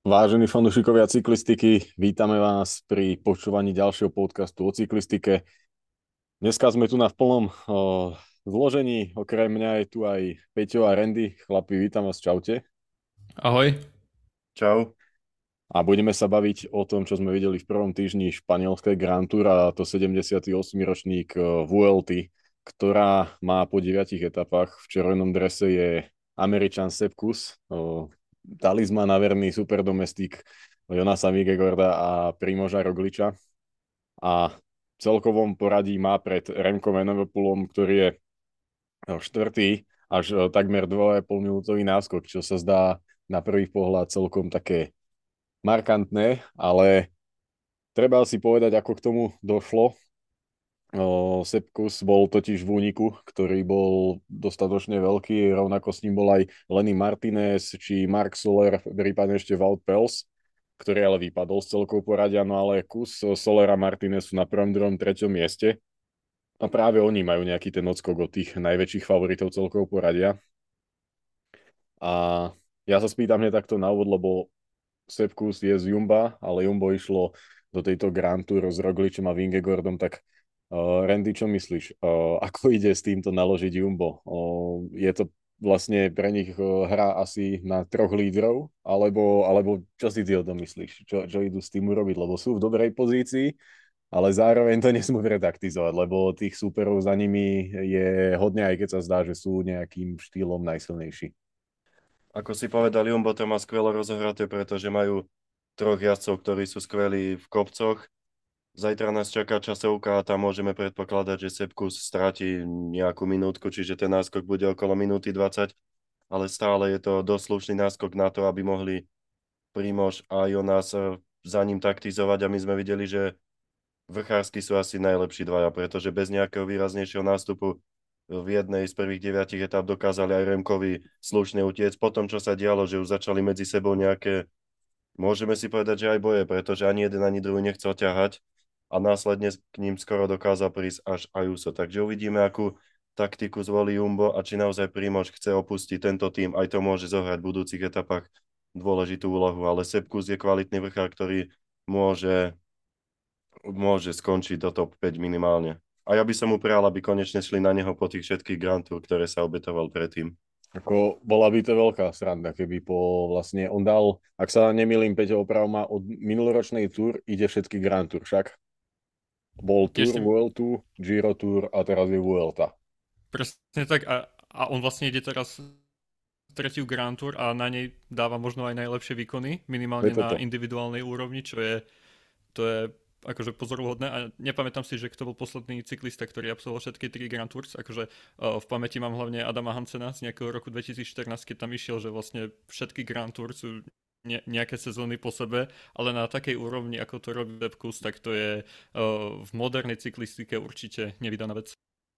Vážení fanúšikovia cyklistiky, vítame vás pri počúvaní ďalšieho podcastu o cyklistike. Dneska sme tu v plnom zložení, okrem mňa je tu aj Peťo a Randy. Chlapi, vítam vás, čaute. Ahoj. Čau. A budeme sa baviť o tom, čo sme videli v prvom týždni španielskej Grand Tour, a to 78. ročník VLT, ktorá má po 9 etapách. V červenom drese je Američan Sepp Kuss, talizman a verný superdomestik Jonasa Vingegaarda a Primoža Rogliča. A v celkovom poradí má pred Remkom Evenepoelom, ktorý je štvrtý, až takmer 2,5 minútový náskok, čo sa zdá na prvý pohľad celkom také markantné, ale treba si povedať, ako k tomu došlo. Sepp Kuss bol totiž v úniku, ktorý bol dostatočne veľký, rovnako s ním bol aj Lenny Martinez či Marc Soler, prípadne ešte Wout Poels, ktorý ale vypadol z celkou poradia, no ale Kuss, Soler a Martinez sú na prvom, druhom, treťom mieste a práve oni majú nejaký ten odskok od tých najväčších favoritov celkového poradia. A ja sa spýtam hneď takto na úvod, lebo Sepp Kuss je z Jumba, ale Jumbo išlo do tejto Grand Tour s Rogličom a Vingegaardom, tak Randy, čo myslíš? Ako ide s týmto naložiť Jumbo? Je to vlastne pre nich hra asi na troch lídrov? Alebo čo si ty o tom myslíš? Čo idú s tým urobiť? Lebo sú v dobrej pozícii, ale zároveň to nesmú retaktizovať, lebo tých súperov za nimi je hodne, aj keď sa zdá, že sú nejakým štýlom najsilnejší. Ako si povedal, Jumbo to má skvelo rozohraté, pretože majú troch jazdcov, ktorí sú skvelí v kopcoch. Zajtra nás čaká časovka a tam môžeme predpokladať, že Sepp Kuss stratí nejakú minútku, čiže ten náskok bude okolo minúty 20, ale stále je to dosť slušný náskok na to, aby mohli Primož a Jonas za ním taktizovať, a my sme videli, že vrchársky sú asi najlepší dvaja, pretože bez nejakého výraznejšieho nástupu v jednej z prvých 9 etap dokázali aj Remkovi slušne utiecť. Potom, čo sa dialo, že už začali medzi sebou nejaké, môžeme si povedať, že aj boje, pretože ani jeden, ani druhý nechcel ťahať a následne k ním skoro dokázal prísť až Ayuso. Takže uvidíme, akú taktiku zvolí Jumbo a či naozaj Primož chce opustiť tento tým. Aj to môže zohrať v budúcich etapách dôležitú úlohu, ale Sepp Kuss je kvalitný vrchár, ktorý môže skončiť do top 5 minimálne. A ja by som mu prijal, aby konečne šli na neho po tých všetkých Grand Tour, ktoré sa obetoval predtým. Ako bola by to veľká sranda, keby vlastne on dal, ak sa nemýlim, Peťo oprav má od minuloročnej Tour ide všetky Grand Tour, však bol Tiež Tour, si World Tour, Giro Tour a teraz je Vuelta. presne tak a on vlastne ide teraz tretiu Grand Tour a na nej dáva možno aj najlepšie výkony, Je minimálne to na to. individuálnej úrovni, to je akože pozoruhodné a nepamätám si, že kto bol posledný cyklista, ktorý absolvoval všetky tri Grand Tours, akože v pamäti mám hlavne Adama Hansena z nejakého roku 2014, keď tam išiel, že vlastne všetky Grand Tours sú nejaké sezóny po sebe, ale na takej úrovni, ako to robí Sepp Kuss, tak to je v modernej cyklistike určite nevydaná vec.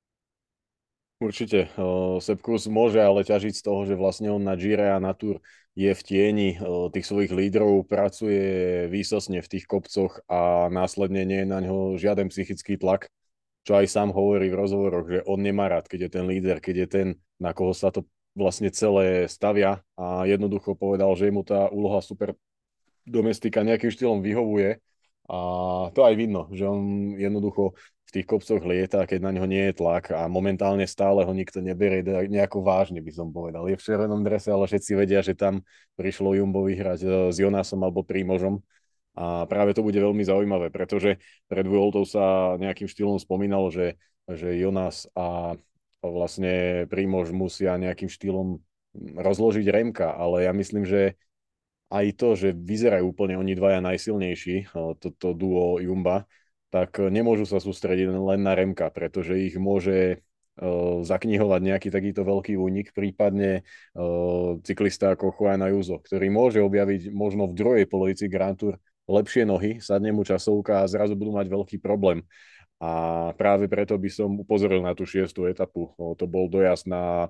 Určite. Sepp Kuss môže ale ťažiť z toho, že vlastne on na Gire a na Tour je v tieni tých svojich lídrov, pracuje výsostne v tých kopcoch a následne nie je na ňo žiaden psychický tlak, čo aj sám hovorí v rozhovoroch, že on nemá rád, keď je ten líder, keď je ten, na koho sa to vlastne celé stavia, a jednoducho povedal, že mu tá úloha super domestika nejakým štýlom vyhovuje a to aj vidno, že on jednoducho v tých kopcoch lieta, keď na ňo nie je tlak, a momentálne stále ho nikto neberie nejako vážne, by som povedal. Je v červenom drese, ale všetci vedia, že tam prišlo Jumbo vyhrať s Jonasom alebo Primožom, a práve to bude veľmi zaujímavé, pretože pred Vueltou sa nejakým štýlom spomínalo, že Jonas a vlastne Primož musia nejakým štýlom rozložiť Remka, ale ja myslím, že aj to, že vyzerajú úplne oni dvaja najsilnejší, toto duo Jumba, tak nemôžu sa sústrediť len na Remka, pretože ich môže zaknihovať nejaký takýto veľký únik, prípadne cyklista ako Juan Ayuso, ktorý môže objaviť možno v druhej polovici Grand Tour lepšie nohy, sadne mu časovka a zrazu budú mať veľký problém. A práve preto by som upozoril na tú šiestu etapu. To bol dojazd na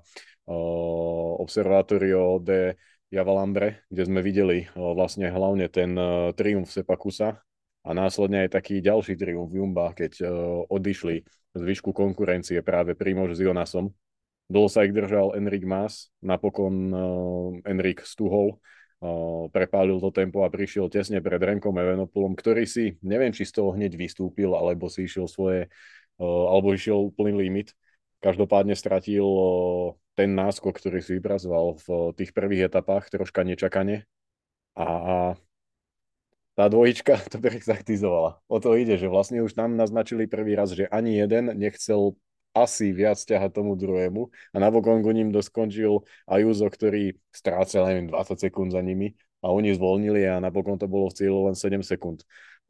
Observatorio de Javalambre, kde sme videli vlastne hlavne ten triumf Seppa Kussa a následne aj taký ďalší triumf Jumba, keď odišli z výšku konkurencie práve Primož s Jonasom. Dlho sa ich držal Enric Mas, napokon Enric stuhol prepálil to tempo a prišiel tesne pred Remkom Evenepoelom, ktorý si, neviem, či z toho hneď vystúpil, alebo si išiel alebo išiel úplný limit. Každopádne stratil ten náskok, ktorý si vypracoval v tých prvých etapách, troška nečakane. A tá dvojička to prexaktizovala. O to ide, že vlastne už tam naznačili prvý raz, že ani jeden nechcel asi viac ťahať tomu druhému a napokon ku ním doskončil Ayuso, ktorý strácal, neviem, 20 sekúnd za nimi a oni zvolnili a napokon to bolo v cieľu len 7 sekúnd.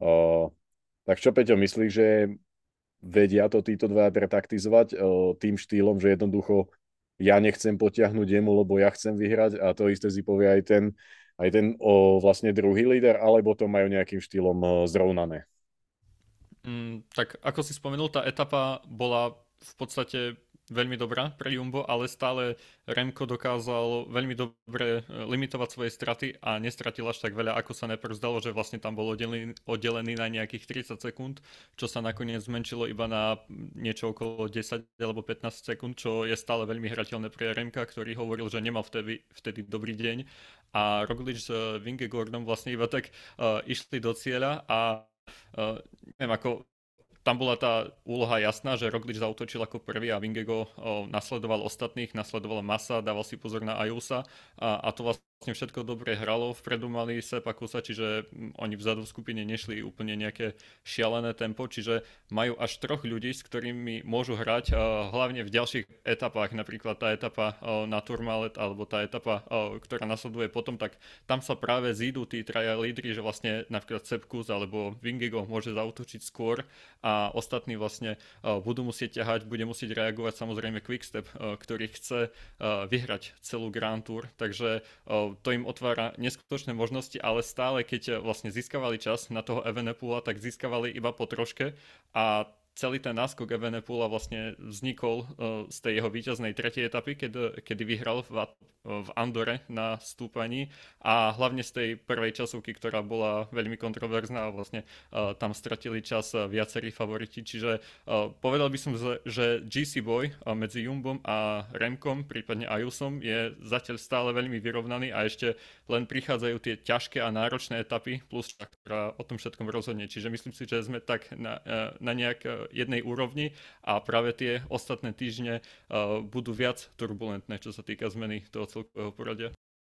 Tak čo, Peťo, myslíš, že vedia to títo dvaja pretaktizovať tým štýlom, že jednoducho ja nechcem potiahnuť jemu, lebo ja chcem vyhrať a to isté si povie aj ten vlastne druhý líder, alebo to majú nejakým štýlom zrovnané? Tak ako si spomenul, tá etapa bola v podstate veľmi dobrá pre Jumbo, ale stále Remko dokázal veľmi dobre limitovať svoje straty a nestratil až tak veľa, ako sa najprv zdalo, že vlastne tam bol oddelený na nejakých 30 sekúnd, čo sa nakoniec zmenšilo iba na niečo okolo 10 alebo 15 sekúnd, čo je stále veľmi hrateľné pre Remka, ktorý hovoril, že nemal vtedy dobrý deň a Roglič s Vingegordom vlastne iba tak išli do cieľa a neviem, ako tam bola tá úloha jasná, že Roglič zautočil ako prvý a Vingego nasledoval ostatných, nasledovala Massa, dával si pozor na Ayusa a to vlastne všetko dobre hralo. Vpredu mali Sepa Kusa, čiže oni vzadu v skupine nešli úplne nejaké šialené tempo, čiže majú až troch ľudí, s ktorými môžu hrať, hlavne v ďalších etapách, napríklad tá etapa na Tourmalet alebo tá etapa, ktorá nasleduje potom, tak tam sa práve zídu tí traja lídri, že vlastne napríklad Sepp Kuss alebo Vingego môže zautočiť skôr a ostatní vlastne budú musieť ťahať, bude musieť reagovať samozrejme Quickstep, ktorý chce vyhrať celú Grand Tour, takže to im otvára neskutočné možnosti, ale stále keď vlastne získavali čas na toho Evenepoela, tak získavali iba po troške a celý ten náskok Evenepoela vlastne vznikol z tej jeho víťaznej tretej etapy, kedy vyhral v Andore na stúpaní a hlavne z tej prvej časovky, ktorá bola veľmi kontroverzná a vlastne tam stratili čas viacerí favoriti. Čiže povedal by som, že GC Boy medzi Jumbom a Remkom, prípadne Ayusom, je zatiaľ stále veľmi vyrovnaný a ešte len prichádzajú tie ťažké a náročné etapy, plus ktorá o tom všetkom rozhodne. Čiže myslím si, že sme tak na nejak jednej úrovni a práve tie ostatné týždne budú viac turbulentné, čo sa týka zmeny toho celkového poradia.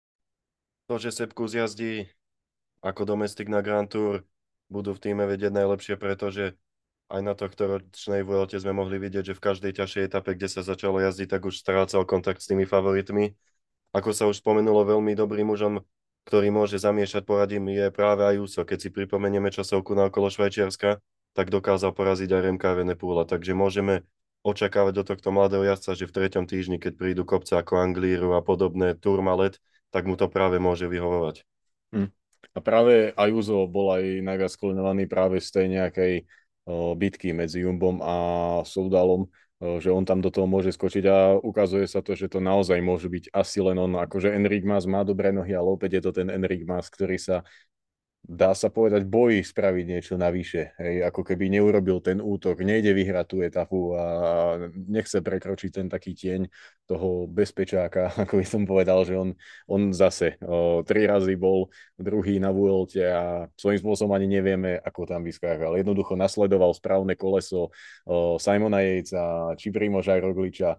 To, že Sepp Kuss jazdí ako domestik na Grand Tour, budú v týme vedieť najlepšie, pretože aj na tohto ročnej Vuelte sme mohli vidieť, že v každej ťažšej etape, kde sa začalo jazdiť, tak už strácal kontakt s tými favoritmi. Ako sa už spomenulo, veľmi dobrým mužom, ktorý môže zamiešať poradím, je práve Ayuso. Keď si pripomenieme časovku na okolo Švajčiarska, tak dokázal poraziť aj Remka Evenepoela. Takže môžeme očakávať do tohto mladého jazdca, že v 3. týždni, keď prídu kopce ako Anglíru a podobné Tourmalet, tak mu to práve môže vyhovovať. A práve Ayuso bol aj najviac skloňovaný práve z tej nejakej bitky medzi Jumbom a Soudalom, že on tam do toho môže skočiť a ukazuje sa to, že to naozaj môže byť asi len on, akože Enric Mas má dobré nohy, ale opäť je to ten Enric Mas, ktorý sa dá sa povedať, bojí spraviť niečo navyše. Hej, ako keby neurobil ten útok, nejde vyhrať tú etapu a nechce prekročiť ten taký tieň toho bezpečáka, ako by som povedal, že on zase 3 razy bol druhý na Vuelte a svojím spôsobom ani nevieme, ako tam vyskákal. Jednoducho nasledoval správne koleso Simona Yatesa či Primoža Rogliča.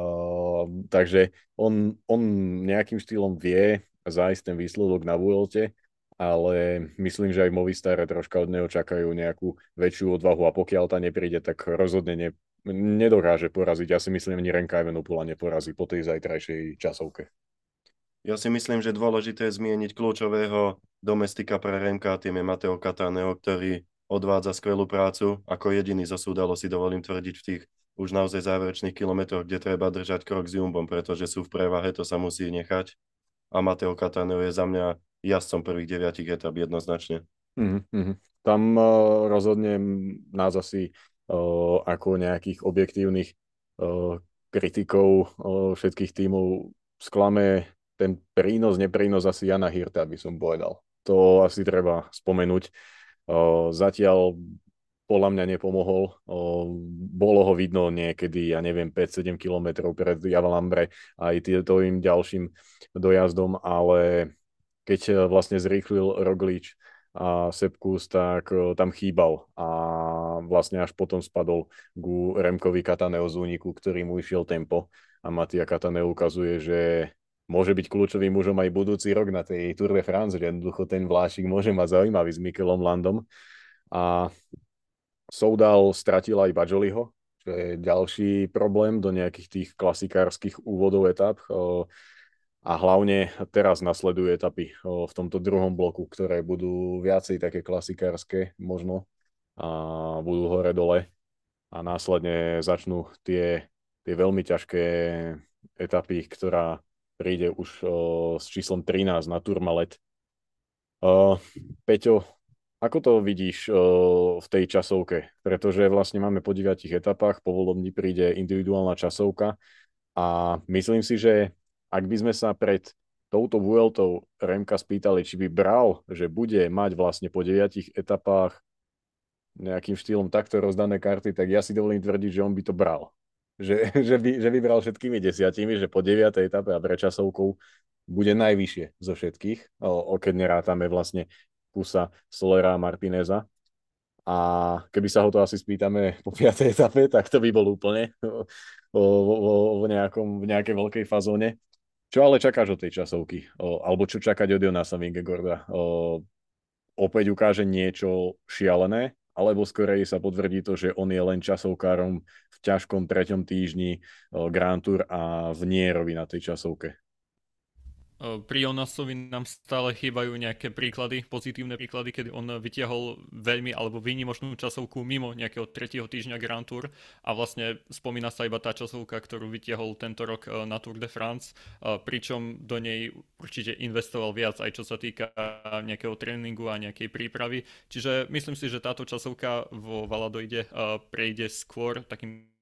Takže on nejakým štýlom vie zájsť ten výsledok na Vuelte, ale myslím, že aj Movistar troška od neho čakajú nejakú väčšiu odvahu a pokiaľ tá nepríde, tak rozhodne nedokáže poraziť. Ja si myslím, ani Remka Evenepoela neporazí po tej zajtrajšej časovke. Ja si myslím, že dôležité je zmieniť kľúčového domestika pre Remka, tým je Matteo Cattaneo, ktorý odvádza skvelú prácu. Ako jediný zo Soudalo si dovolím tvrdiť v tých už naozaj záverečných kilometroch, kde treba držať krok s Jumbom, pretože sú v prevahe, to sa musí nechať. A Matteo Cattaneo je za mňa jazdcom prvých 9 etap jednoznačne. Tam rozhodne nás asi ako nejakých objektívnych kritikov všetkých tímov sklame ten prínos, neprínos asi Jana Hirta, by som povedal. To asi treba spomenúť. Zatiaľ podľa mňa nepomohol. Bolo ho vidno niekedy, ja neviem, 5-7 kilometrov pred Javalambre aj tým ďalším dojazdom, ale keď vlastne zrýchlil Roglič a Sepp Kuss, tak tam chýbal a vlastne až potom spadol ku Remkovi Cataneo z úniku, ktorý mu išiel tempo a Mattia Cataneo ukazuje, že môže byť kľúčovým mužom aj budúci rok na tej Tour de France, že jednoducho ten vlášik môže mať zaujímavý s Mikelom Landom a Soudal stratil aj Bajoliho, čo je ďalší problém do nejakých tých klasikárskych úvodov etap. A hlavne teraz nasledujú etapy v tomto druhom bloku, ktoré budú viacej také klasikárske možno a budú hore-dole a následne začnú tie veľmi ťažké etapy, ktorá príde už s číslom 13 na Tourmalet. Peťo, ako to vidíš v tej časovke? Pretože vlastne máme po 9 etapách, po Volomni príde individuálna časovka a myslím si, že ak by sme sa pred touto Vueltou Remka spýtali, či by bral, že bude mať vlastne po 9 etapách nejakým štýlom takto rozdané karty, tak ja si dovolím tvrdiť, že on by to bral. Že by bral všetkými 10, že po 9. etape a pre časovkou bude najvyššie zo všetkých, keď nerátame vlastne Kusa, Solera a Martineza. A keby sa ho to asi spýtame po 5. etape, tak to by bol úplne v nejakej veľkej fazóne. Čo ale čakáš od tej časovky? Alebo čo čakať od Jonasa Vingegaarda? Opäť ukáže niečo šialené? Alebo skorej sa potvrdí to, že on je len časovkárom v ťažkom 3. týždni Grand Tour a v Nierovi na tej časovke? Pri Jonasovi nám stále chýbajú nejaké príklady, pozitívne príklady, kedy on vytiahol veľmi alebo výnimočnú časovku mimo nejakého 3. týždňa Grand Tour a vlastne spomína sa iba tá časovka, ktorú vytiahol tento rok na Tour de France, pričom do nej určite investoval viac aj čo sa týka nejakého tréningu a nejakej prípravy. Čiže myslím si, že táto časovka vo Valadoide prejde skôr takým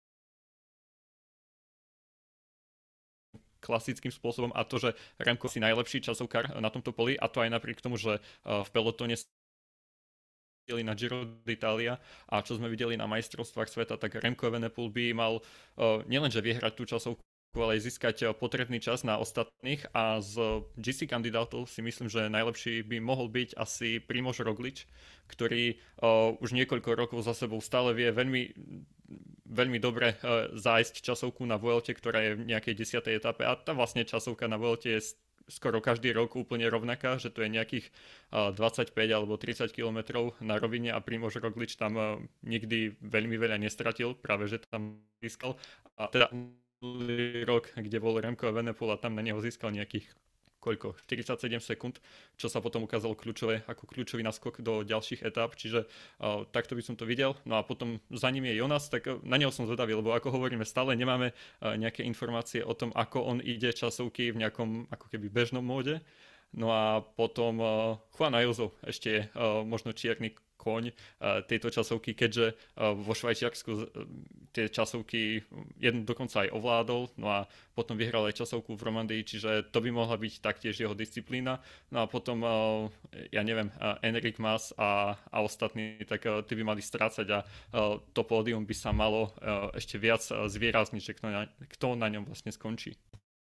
klasickým spôsobom a to, že Remko si najlepší časovkár na tomto poli a to aj napriek tomu, že v pelotone videli na Giro d'Italia a čo sme videli na majstrovstvách sveta, tak Remco Evenepoel by mal nielenže vyhrať tú časovku, ale aj získať potrebný čas na ostatných a z GC kandidátov si myslím, že najlepší by mohol byť asi Primož Roglič, ktorý už niekoľko rokov za sebou stále vie veľmi dobre zájsť časovku na Vuelte, ktorá je v nejakej 10. etape a tá vlastne časovka na Vuelte je skoro každý rok úplne rovnaká, že to je nejakých 25 alebo 30 km na rovine a Primož Roglič tam nikdy veľmi veľa nestratil, práve že tam získal. A teda rok, kde bol Remco Evenepoel a tam na neho získal nejakých 47 sekúnd, čo sa potom ukázalo ako kľúčový naskok do ďalších etáp, čiže takto by som to videl. No a potom za ním je Jonas, tak na neho som zvedavý, lebo ako hovoríme, stále nemáme nejaké informácie o tom, ako on ide časovky v nejakom ako keby bežnom móde. No a potom Juan Ayuso ešte je možno čierny koň tejto časovky, keďže vo Švajčiarsku tie časovky jednu dokonca aj ovládol, no a potom vyhral aj časovku v Romandii, čiže to by mohla byť taktiež jeho disciplína. No a potom, ja neviem, Enric Mas a ostatní, tak tí by mali strácať a to pódium by sa malo ešte viac zvýrazniť, že kto na ňom vlastne skončí.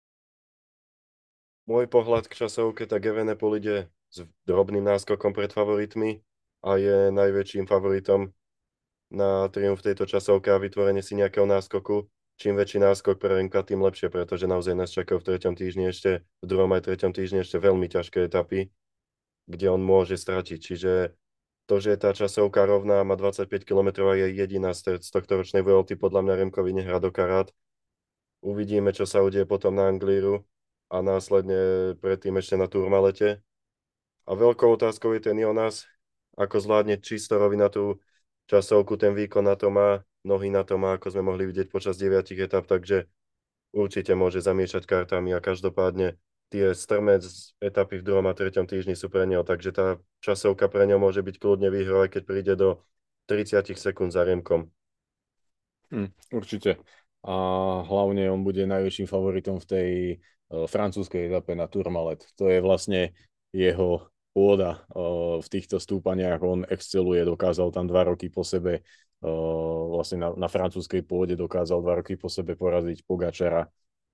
Môj pohľad k časovke, tak Evenepoel ide s drobným náskokom pred favoritmi a je najväčším favoritom na triumf tejto časovke a vytvorenie si nejakého náskoku. Čím väčší náskok pre Remka, tým lepšie, pretože naozaj nás čakajú v 3. týždni ešte, v 2. aj 3. týždni ešte veľmi ťažké etapy, kde on môže stratiť. Čiže to, že je tá časovka rovná, má 25 km a je jediná z tohto ročnej Vuelty, podľa mňa Remkovi nehrá do karát. Uvidíme, čo sa udeje potom na Anglíru a následne predtým ešte na Tourmalete. A veľkou otázkou je ten Jonas, ako zvládne čisto rovinatú časovku, ten výkon na to má, nohy na to má, ako sme mohli vidieť počas 9 etap, takže určite môže zamiešať kartami a každopádne tie strmé etapy v 2. a 3. týždni sú pre neho, takže tá časovka pre neho môže byť kľudne výhrou, aj keď príde do 30 sekúnd za Remkom. Určite. A hlavne on bude najväčším favoritom v tej francúzskej etape na Tourmalet. To je vlastne jeho pôda v týchto stúpaniach. On exceluje, dokázal tam 2 roky po sebe, vlastne na francúzskej pôde dokázal 2 roky po sebe poraziť Pogačara.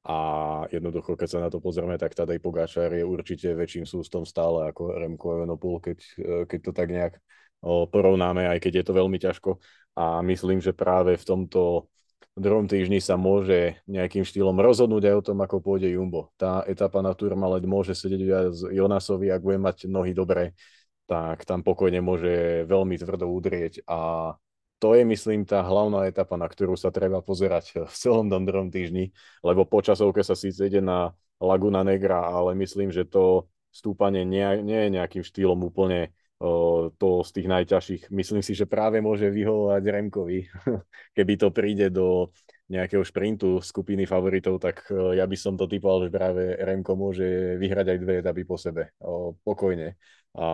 A jednoducho, keď sa na to pozrieme, tak Tadej Pogačar je určite väčším sústom stále ako Remco Evenepoel, keď to tak nejak porovnáme, aj keď je to veľmi ťažko. A myslím, že práve v tomto druhom týždni sa môže nejakým štýlom rozhodnúť aj o tom, ako pôjde Jumbo. Tá etapa na Tourmalet môže sedieť viac Jonasovi, ak bude mať nohy dobré, tak tam pokojne môže veľmi tvrdo udrieť a to je, myslím, tá hlavná etapa, na ktorú sa treba pozerať v celom tom druhom týždni, lebo po časovke sa síce ide na Laguna Negra, ale myslím, že to stúpanie nie je nejakým štýlom úplne to z tých najťažších. Myslím si, že práve môže vyhovovať Remkovi. Keby to príde do nejakého šprintu skupiny favoritov, tak ja by som to typoval, že práve Remko môže vyhrať aj dve etapy po sebe. Pokojne. A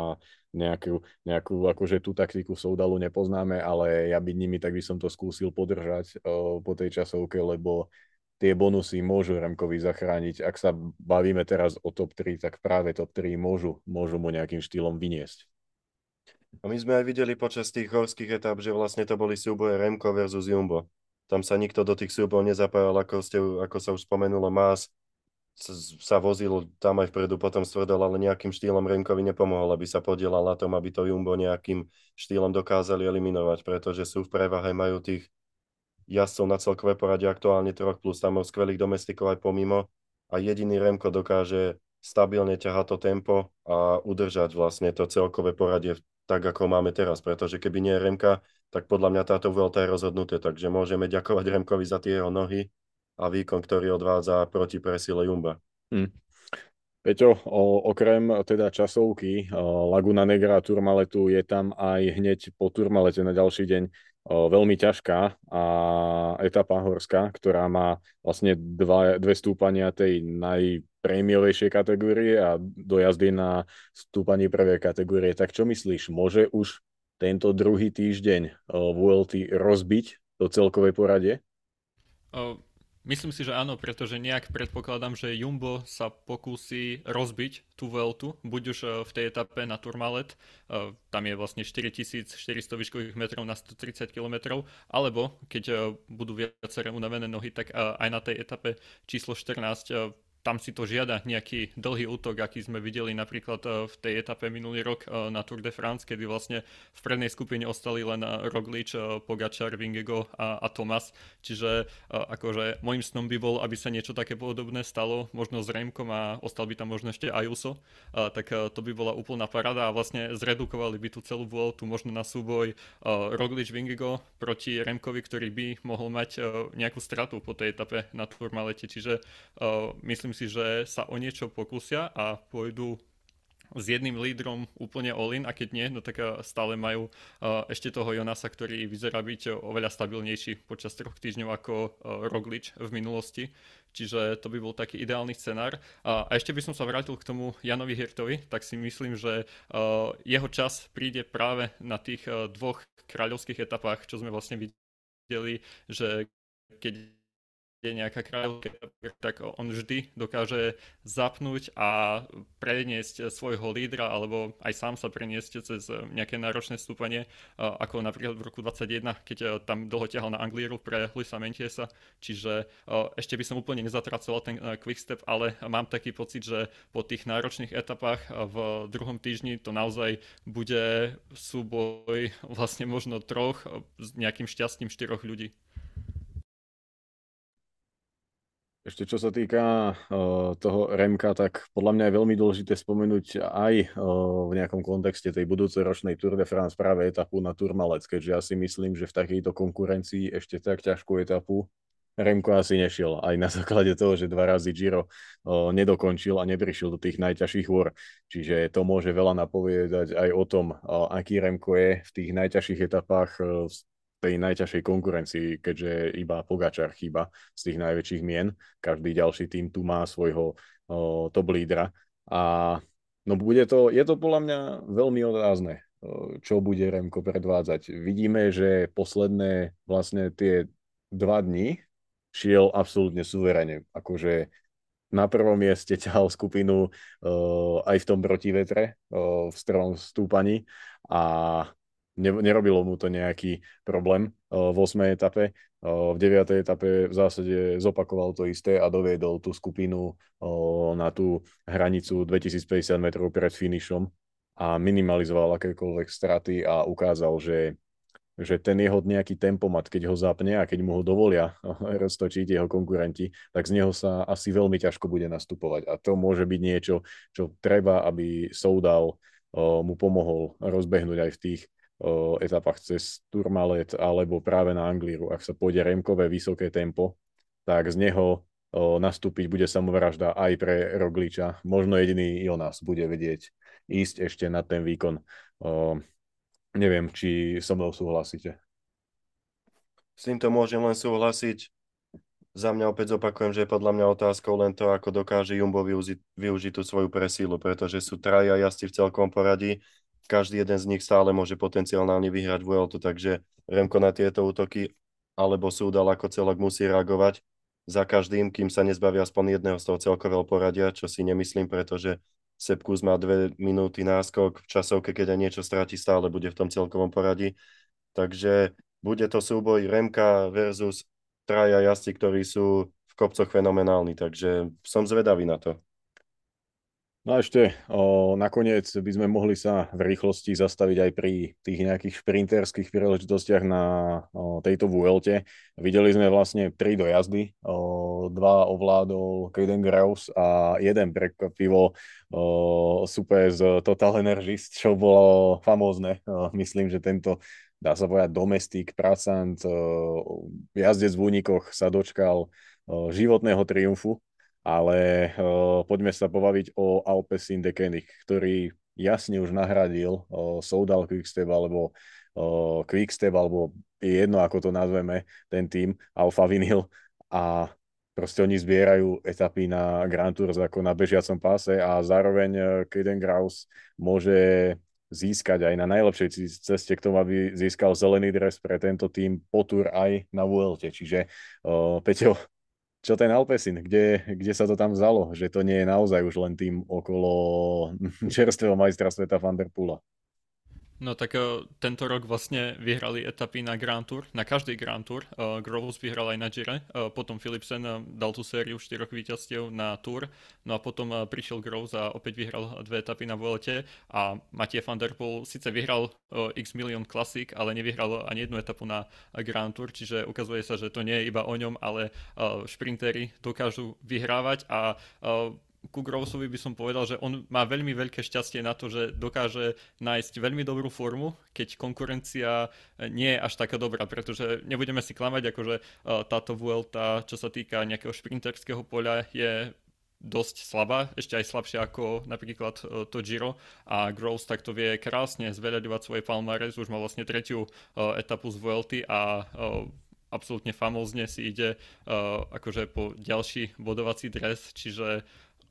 nejakú akože tú taktiku Soudalu nepoznáme, ale ja byť nimi, tak by som to skúsil podržať po tej časovke, lebo tie bonusy môžu Remkovi zachrániť. Ak sa bavíme teraz o top 3, tak práve top 3 môžu mu nejakým štýlom vyniesť. A my sme aj videli počas tých horských etap, že vlastne to boli súboje Remco versus Jumbo. Tam sa nikto do tých súbojov nezapájal, ako sa už spomenulo, Mas sa vozil tam aj vpredu, potom stvrdol, ale nejakým štýlom Remkovi nepomohol, aby sa podielal na tom, aby to Jumbo nejakým štýlom dokázali eliminovať, pretože sú v prevahe, majú tých jazdcov na celkové poradie aktuálne 3+, tam majú skvelých domestikov aj pomimo a jediný Remko dokáže stabilne ťahať to tempo a udržať vlastne to celkové poradie tak, ako máme teraz, pretože keby nie je Remka, tak podľa mňa táto Vuelta je rozhodnuté, takže môžeme ďakovať Remkovi za tie jeho nohy a výkon, ktorý odvádza proti presile Jumba. Peťo, okrem teda časovky Laguna Negra a Tourmaletu je tam aj hneď po Tourmalete na ďalší deň veľmi ťažká a etapa horská, ktorá má vlastne dve stúpania tej najprémiovejšej kategórie a dojazdy na stúpanie prvej kategórie. Tak čo myslíš, môže už tento druhý týždeň VLT rozbiť to celkové poradie? Myslím si, že áno, pretože nejak predpokladám, že Jumbo sa pokúsi rozbiť tú Vueltu, buď už v tej etape na Tourmalet, tam je vlastne 4400 výškových metrov na 130 km, alebo keď budú viaceré unavené nohy, tak aj na tej etape číslo 14 tam si to žiada nejaký dlhý útok, aký sme videli napríklad v tej etape minulý rok na Tour de France, kedy vlastne v prednej skupine ostali len Roglič, Pogačar, Vingegaard a Thomas. Čiže akože môjim snom by bol, aby sa niečo také podobné stalo, možno s Remkom a ostal by tam možno ešte Ayuso, tak to by bola úplná paráda a vlastne zredukovali by tú celú Vueltu možno na súboj Roglič, Vingegaard proti Remkovi, ktorý by mohol mať nejakú stratu po tej etape na Tourmalete. Čiže myslím si, že sa o niečo pokúsia a pôjdu s jedným lídrom úplne all-in a keď nie, no tak stále majú ešte toho Jonasa, ktorý vyzerá byť oveľa stabilnejší počas 3 týždňov ako Roglič v minulosti. Čiže to by bol taký ideálny scenár. A ešte by som sa vrátil k tomu Janovi Hirtovi, tak si myslím, že jeho čas príde práve na tých dvoch kráľovských etapách, čo sme vlastne videli, že keď je nejaká kráľovka, tak on vždy dokáže zapnúť a preniesť svojho lídra, alebo aj sám sa preniesť cez nejaké náročné stúpanie, ako napríklad v roku 2021, keď tam dlho ťahal na Anglieru pre Luisa Mentiesa. Čiže ešte by som úplne nezatracoval ten quickstep, ale mám taký pocit, že po tých náročných etapách v druhom týždni to naozaj bude súboj vlastne možno troch s nejakým šťastím 4 ľudí. Ešte čo sa týka toho Remka, tak podľa mňa je veľmi dôležité spomenúť aj v nejakom kontexte tej budúcej ročnej Tour de France práve etapu na Tourmalet, keďže ja si myslím, že v takejto konkurencii ešte tak ťažkú etapu Remko asi nešiel. Aj na základe toho, že 2 razy Giro nedokončil a neprišiel do tých najťažších hôr. Čiže to môže veľa napovedať aj o tom, aký Remko je v tých najťažších etapách tej najťažšej konkurencii, keďže iba Pogačar chýba z tých najväčších mien. Každý ďalší tým tu má svojho top lídra. A no je to podľa mňa veľmi otázne, čo bude Remko predvádzať. Vidíme, že posledné vlastne tie 2 dni šiel absolútne suverene. Akože na prvom mieste ťahal skupinu aj v tom protivetre v stromom stúpaní a nerobilo mu to nejaký problém v 8. etape. V 9. etape v zásade zopakoval to isté a doviedol tú skupinu na tú hranicu 2050 metrov pred finišom a minimalizoval akékoľvek straty a ukázal, že ten jeho nejaký tempomat, keď ho zapne a keď mu ho dovolia roztočiť jeho konkurenti, tak z neho sa asi veľmi ťažko bude nastupovať. A to môže byť niečo, čo treba, aby Soudal mu pomohol rozbehnúť aj v tých etapách cez Tourmalet alebo práve na Anglíru. Ak sa pôjde Remkové vysoké tempo, tak z neho nastúpiť bude samovražda aj pre Rogliča. Možno jediný Jonas bude vedieť ísť ešte na ten výkon. Neviem, či so mnou súhlasíte. S týmto môžem len súhlasiť. Za mňa opäť zopakujem, že je podľa mňa otázkou len to, ako dokáže Jumbo využiť tú svoju presílu, pretože sú traja jazdci v celkom poradí. Každý jeden z nich stále môže potenciálne vyhrať Vueltu, takže Remko na tieto útoky alebo Soudal ako celok musí reagovať za každým, kým sa nezbaví aspoň jedného z toho celkového poradia, čo si nemyslím, pretože Sepp Kuss má 2 minúty náskok v časovke, keď aj niečo stráti, stále bude v tom celkovom poradí. Takže bude to súboj Remka versus traja jazdci, ktorí sú v kopcoch fenomenálni, takže som zvedavý na to. No a ešte nakoniec by sme mohli sa v rýchlosti zastaviť aj pri tých nejakých šprinterských príležitostiach na tejto Vuelte. Videli sme vlastne 3 dojazdy, 2 ovládol Caden Graus a jeden prekvapivo super z Total Energies, čo bolo famózne. Myslím, že tento, dá sa povedať, domestik, pracant, jazdec v únikoch sa dočkal životného triumfu. Ale poďme sa pobaviť o Alpecin Deceuninck, ktorý jasne už nahradil Soudal Quickstep alebo Quickstep, alebo je jedno, ako to nazveme, ten tým Alfa Vinyl, a proste oni zbierajú etapy na Grand Tours ako na bežiacom páse a zároveň Caden Graus môže získať aj na najlepšej ceste k tomu, aby získal zelený dres pre tento tým po Tour aj na Vuelte. Čiže Peťo, čo ten Alpecin, kde sa to tam vzalo, že to nie je naozaj už len tým okolo čerstvého majstra sveta Van der Poola? No tak tento rok vlastne vyhrali etapy na Grand Tour, na každý Grand Tour. Groves vyhral aj na Gire, potom Philipsen dal tú sériu 4 víťazstiev na Tour, no a potom prišiel Groves a opäť vyhral 2 etapy na Vuelte a Mathieu van der Poel síce vyhral x milión klasík, ale nevyhral ani jednu etapu na Grand Tour, čiže ukazuje sa, že to nie je iba o ňom, ale šprintéri dokážu vyhrávať a ku Grovesovi by som povedal, že on má veľmi veľké šťastie na to, že dokáže nájsť veľmi dobrú formu, keď konkurencia nie je až taká dobrá, pretože nebudeme si klamať, akože táto Vuelta, čo sa týka nejakého šprinterského poľa, je dosť slabá, ešte aj slabšia ako napríklad to Giro, a Groves takto vie krásne zveľaďovať svoje palmares, už má vlastne 3. etapu z Vuelty a absolútne famózne si ide akože po ďalší bodovací dres, čiže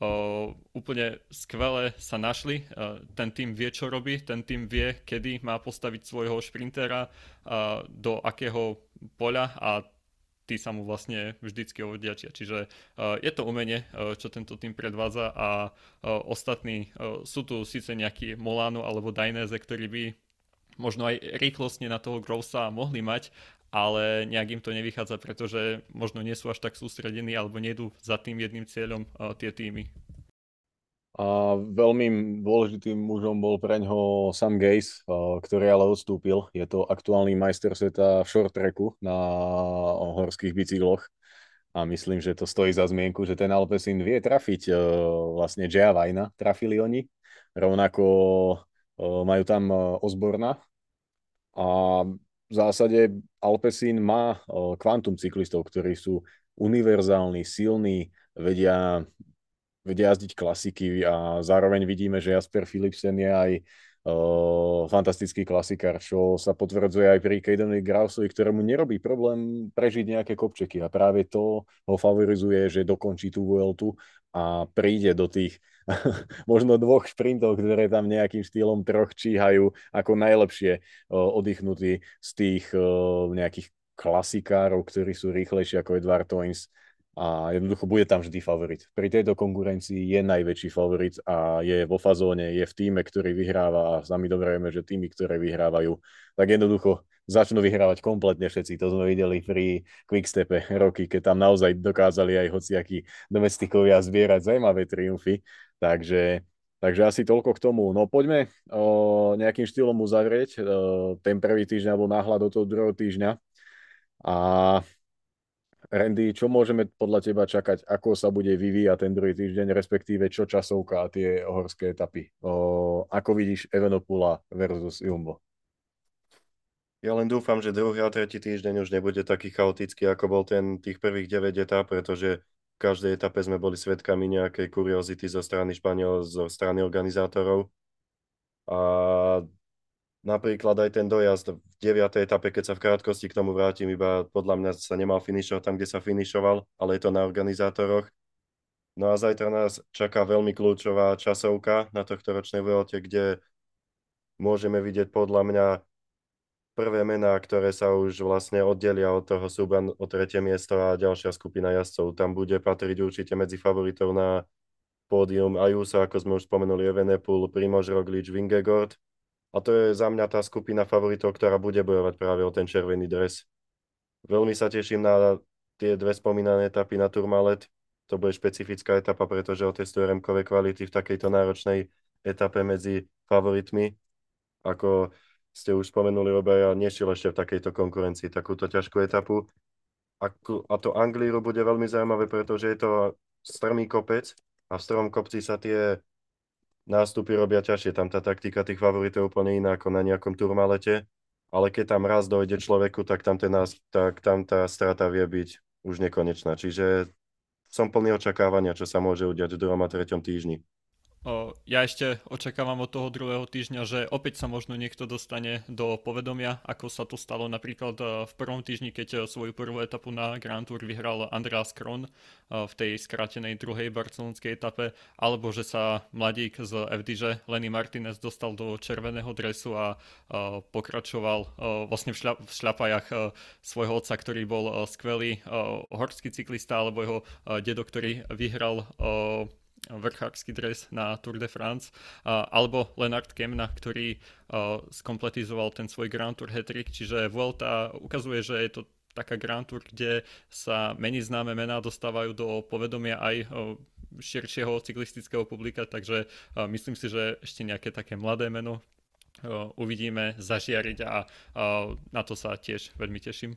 úplne skvele sa našli. Ten tým vie, čo robí, ten tým vie, kedy má postaviť svojho šprintera, do akého poľa, a tí sa mu vlastne vždycky oddiačia. Čiže je to umenie, čo tento tým predvádza, a ostatní sú tu síce nejaký Molano alebo Dainese, ktorí by možno aj rýchlostne na toho Grovesa mohli mať, ale nejak im to nevychádza, pretože možno nie sú až tak sústredení alebo nejdú za tým jedným cieľom tie týmy. A veľmi dôležitým mužom bol preňho Sam Gaze, ktorý ale odstúpil. Je to aktuálny majster sveta v short tracku na horských bicykloch. A myslím, že to stojí za zmienku, že ten Alpecin vie trafiť vlastne Jaya Vajna. Trafili oni. Rovnako majú tam Osborna. A v zásade Alpecin má kvantum cyklistov, ktorí sú univerzálni, silní, vedia jazdiť klasiky, a zároveň vidíme, že Jasper Philipsen je aj fantastický klasikár, čo sa potvrdzuje aj pri Cadenovi Grausovi, ktorému nerobí problém prežiť nejaké kopčeky, a práve to ho favorizuje, že dokončí tú Vueltu a príde do tých možno 2 šprintov, ktoré tam nejakým štýlom 3 číhajú, ako najlepšie oddychnutí z tých nejakých klasikárov, ktorí sú rýchlejší ako Edward Toins. a jednoducho bude tam vždy favorit. Pri tejto konkurencii je najväčší favorit a je vo fazóne, je v tíme, ktorý vyhráva a sami dobre vieme, že týmy, ktoré vyhrávajú, tak jednoducho začnú vyhrávať kompletne všetci. To sme videli pri Quickstepe roky, keď tam naozaj dokázali aj hociakí domestikovia zbierať zaujímavé triumfy. Takže asi toľko k tomu. No poďme nejakým štýlom uzavrieť ten prvý týždeň alebo náhľad do toho druhého týždňa. A Randy, čo môžeme podľa teba čakať, ako sa bude vyvíjať ten druhý týždeň, respektíve čo časovka a tie horské etapy? Ako vidíš Evenepoela versus Jumbo? Ja len dúfam, že druhý a tretí týždeň už nebude taký chaotický, ako bol tých prvých 9 etap, pretože v každej etape sme boli svedkami nejakej kuriozity zo strany zo strany organizátorov. A napríklad aj ten dojazd v 9. etape, keď sa v krátkosti k tomu vrátim, iba podľa mňa sa nemal finišovať tam, kde sa finišoval, ale je to na organizátoroch. No a zajtra nás čaká veľmi kľúčová časovka na tohto ročnej Vuelte, kde môžeme vidieť podľa mňa prvé mená, ktoré sa už vlastne oddelia od toho súba o tretie miesto a ďalšia skupina jazdcov. Tam bude patriť určite medzi favoritov na pódium Ayuso, ako sme už spomenuli, Evenepoel, Primož Roglič, Vingegaard. A to je za mňa tá skupina favoritov, ktorá bude bojovať práve o ten červený dres. Veľmi sa teším na tie dve spomínané etapy na Tourmalet. To bude špecifická etapa, pretože otestuje remkové kvality v takejto náročnej etape medzi favoritmi. Ako ste už spomenuli, obaja nešiel ešte v takejto konkurencii takúto ťažkú etapu. A to Anglíru bude veľmi zaujímavé, pretože je to strmý kopec a v strmom kopci sa tie nástupy robia ťažšie. Tam tá taktika tých favoritov je úplne iná ako na nejakom Tourmalete. Ale keď tam raz dojde človeku, tak tam tá strata vie byť už nekonečná. Čiže som plný očakávania, čo sa môže udiať v 2. a 3. týždni. Ja ešte očakávam od toho druhého týždňa, že opäť sa možno niekto dostane do povedomia, ako sa to stalo napríklad v prvom týždni, keď svoju prvú etapu na Grand Tour vyhral Andreas Kron v tej skrátenej druhej barcelonskej etape, alebo že sa mladík z FDŽ Lenny Martinez dostal do červeného dresu a pokračoval vlastne v šľapajach svojho otca, ktorý bol skvelý horský cyklista, alebo jeho dedo, ktorý vyhral vrchársky dres na Tour de France, alebo Lennart Kemna, ktorý skompletizoval ten svoj Grand Tour hat-trick, čiže Vuelta ukazuje, že je to taká Grand Tour, kde sa menej známe mená dostávajú do povedomia aj širšieho cyklistického publika, takže myslím si, že ešte nejaké také mladé meno uvidíme zažiariť a na to sa tiež veľmi teším.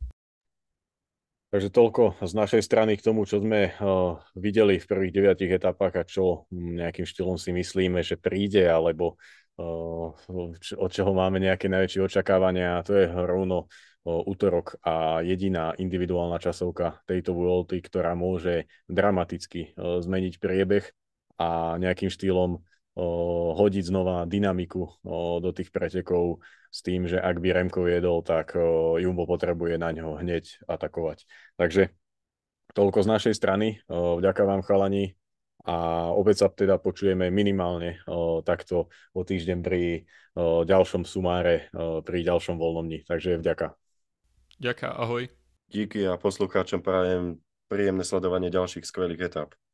Takže toľko z našej strany k tomu, čo sme videli v prvých 9 etapách a čo nejakým štýlom si myslíme, že príde, alebo od čoho máme nejaké najväčšie očakávania. A to je rovno útorok a jediná individuálna časovka tejto Vuelty, ktorá môže dramaticky zmeniť priebeh a nejakým štýlom hodiť znova dynamiku do tých pretekov s tým, že ak by Remko jedol, tak Jumbo potrebuje na ňo hneď atakovať. Takže toľko z našej strany. Vďaka vám, chalani. A opäť sa teda počujeme minimálne takto o týždeň pri ďalšom sumáre, pri ďalšom voľnom dni. Takže vďaka. Ďakujem, ahoj. Díky a poslucháčom prajem príjemné sledovanie ďalších skvelých etap.